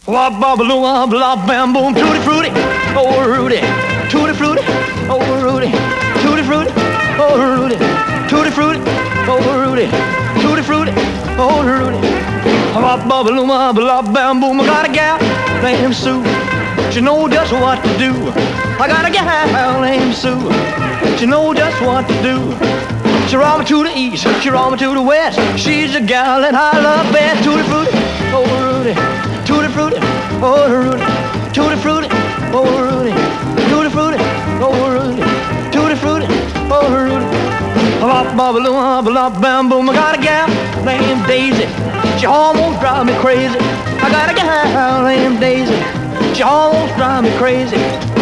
Wop bobble wop blah bam boom tutti frutti, oh Rudy, tutti frutti, oh Rudy, tutti frutti, oh Rudy, tutti frutti, oh Rudy, tutti frutti, oh Rudy. Wop bobble wop blah bam boom. I got a gal named Sue, she knows just what to do. I got a gal named Sue, she knows just what to do. She roll me to the east, she roll me to the west. She's a gal that I love best. Tutti frutti, oh Rudy, tutti frutti, oh Rudy, tutti frutti, oh Rudy, tutti frutti, oh Rudy, tutti frutti, oh Rudy. Bop bop bop bop bam boom. I got a gal named Daisy, she almost drives me crazy. I got a gal named Daisy, she almost drives me crazy.